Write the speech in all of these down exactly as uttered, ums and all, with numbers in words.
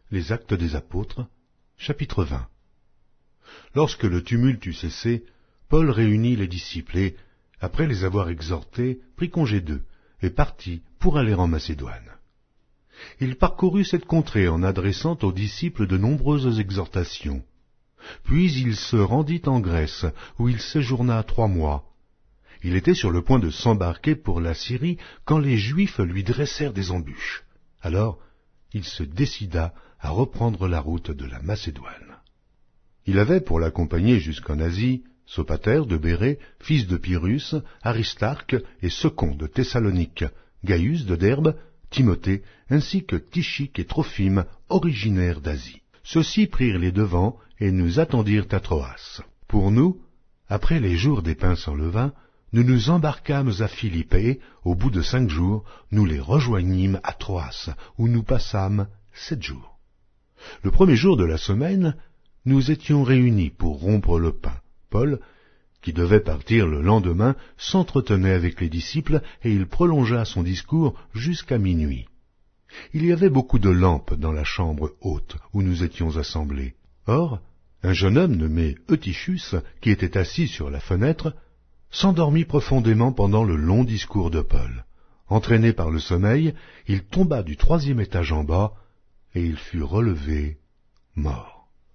Les Actes des Apôtres, chapitre vingt. Lorsque le tumulte eut cessé, Paul réunit les disciples et, après les avoir exhortés, prit congé d'eux, et partit pour aller en Macédoine. Il parcourut cette contrée en adressant aux disciples de nombreuses exhortations. Puis il se rendit en Grèce, où il séjourna trois mois. Il était sur le point de s'embarquer pour la Syrie, quand les Juifs lui dressèrent des embûches. Alors, il se décida à reprendre la route de la Macédoine. Il avait pour l'accompagner jusqu'en Asie Sopater de Bérée, fils de Pyrrhus, Aristarque et Second de Thessalonique, Gaius de Derbe, Timothée, ainsi que Tychique et Trophime, originaires d'Asie. Ceux-ci prirent les devants et nous attendirent à Troas. Pour nous, après les jours des pains sans levain, nous nous embarquâmes à Philippe et, au bout de cinq jours, nous les rejoignîmes à Troas, où nous passâmes sept jours. Le premier jour de la semaine, nous étions réunis pour rompre le pain. Paul, qui devait partir le lendemain, s'entretenait avec les disciples et il prolongea son discours jusqu'à minuit. Il y avait beaucoup de lampes dans la chambre haute où nous étions assemblés. Or, un jeune homme nommé Eutychus, qui était assis sur la fenêtre, s'endormit profondément pendant le long discours de Paul. Entraîné par le sommeil, il tomba du troisième étage en bas et il fut relevé mort.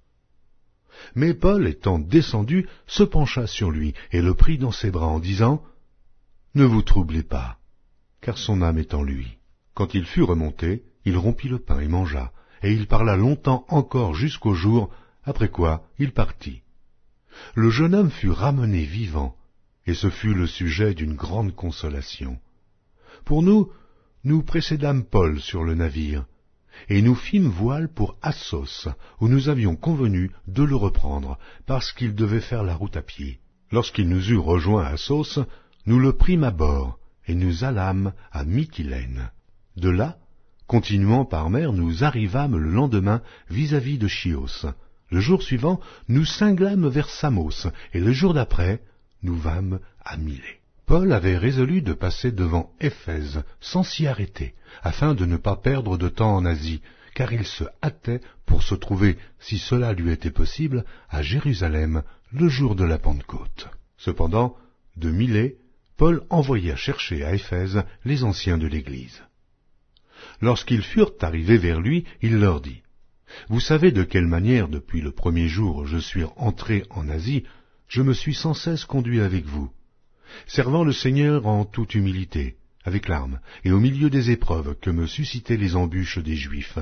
Mais Paul, étant descendu, se pencha sur lui et le prit dans ses bras en disant « Ne vous troublez pas, car son âme est en lui. » Quand il fut remonté, il rompit le pain et mangea, et il parla longtemps encore jusqu'au jour, après quoi il partit. Le jeune homme fut ramené vivant, et ce fut le sujet d'une grande consolation. Pour nous, nous précédâmes Paul sur le navire, et nous fîmes voile pour Assos, où nous avions convenu de le reprendre, parce qu'il devait faire la route à pied. Lorsqu'il nous eut rejoints à Assos, nous le prîmes à bord, et nous allâmes à Mytilène. De là, continuant par mer, nous arrivâmes le lendemain vis-à-vis de Chios. Le jour suivant, nous cinglâmes vers Samos, et le jour d'après, nous vîmes à Milet. Paul avait résolu de passer devant Éphèse sans s'y arrêter, afin de ne pas perdre de temps en Asie, car il se hâtait pour se trouver, si cela lui était possible, à Jérusalem le jour de la Pentecôte. Cependant, de Milet, Paul envoya chercher à Éphèse les anciens de l'Église. Lorsqu'ils furent arrivés vers lui, il leur dit « Vous savez de quelle manière, depuis le premier jour où je suis entré en Asie, je me suis sans cesse conduit avec vous, servant le Seigneur en toute humilité, avec larmes, et au milieu des épreuves que me suscitaient les embûches des Juifs.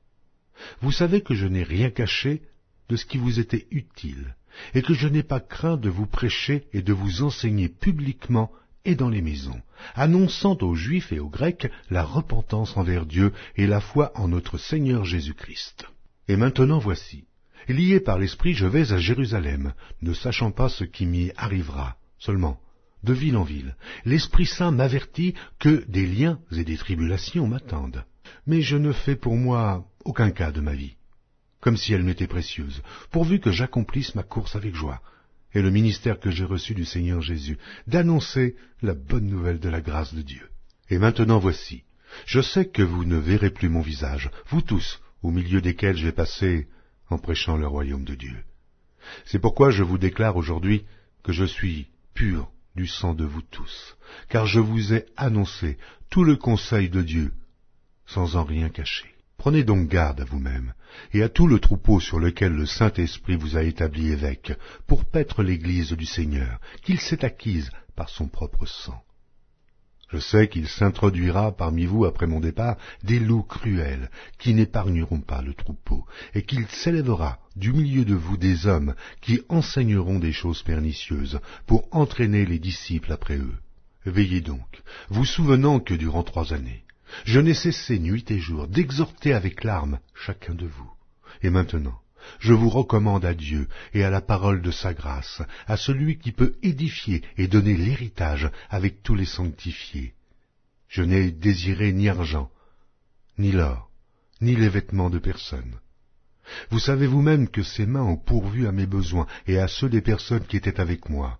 Vous savez que je n'ai rien caché de ce qui vous était utile, et que je n'ai pas craint de vous prêcher et de vous enseigner publiquement et dans les maisons, annonçant aux Juifs et aux Grecs la repentance envers Dieu et la foi en notre Seigneur Jésus-Christ. Et maintenant voici, lié par l'Esprit, je vais à Jérusalem, ne sachant pas ce qui m'y arrivera, seulement, de ville en ville, l'Esprit Saint m'avertit que des liens et des tribulations m'attendent. Mais je ne fais pour moi aucun cas de ma vie, comme si elle m'était précieuse, pourvu que j'accomplisse ma course avec joie, et le ministère que j'ai reçu du Seigneur Jésus, d'annoncer la bonne nouvelle de la grâce de Dieu. Et maintenant voici, je sais que vous ne verrez plus mon visage, vous tous, au milieu desquels j'ai passé en prêchant le royaume de Dieu. C'est pourquoi je vous déclare aujourd'hui que je suis pur du sang de vous tous, car je vous ai annoncé tout le conseil de Dieu, sans en rien cacher. Prenez donc garde à vous-même, et à tout le troupeau sur lequel le Saint-Esprit vous a établi évêque, pour paître l'Église du Seigneur, qu'il s'est acquise par son propre sang. Je sais qu'il s'introduira parmi vous après mon départ des loups cruels, qui n'épargneront pas le troupeau, et qu'il s'élèvera du milieu de vous des hommes qui enseigneront des choses pernicieuses, pour entraîner les disciples après eux. Veillez donc, vous souvenant que durant trois années, je n'ai cessé nuit et jour d'exhorter avec larmes chacun de vous. Et maintenant, je vous recommande à Dieu et à la parole de sa grâce, à celui qui peut édifier et donner l'héritage avec tous les sanctifiés. Je n'ai désiré ni argent, ni l'or, ni les vêtements de personne. Vous savez vous-même que ces mains ont pourvu à mes besoins et à ceux des personnes qui étaient avec moi.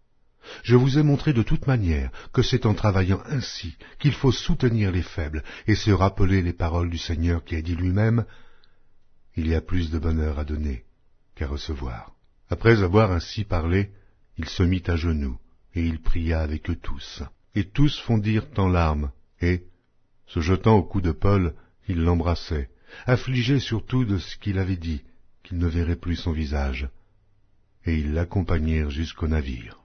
Je vous ai montré de toute manière que c'est en travaillant ainsi qu'il faut soutenir les faibles et se rappeler les paroles du Seigneur qui a dit lui-même il y a plus de bonheur à donner qu'à recevoir. » Après avoir ainsi parlé, il se mit à genoux, et il pria avec eux tous. Et tous fondirent en larmes, et, se jetant au cou de Paul, ils l'embrassaient, affligés surtout de ce qu'il avait dit, qu'ils ne verraient plus son visage. Et ils l'accompagnèrent jusqu'au navire.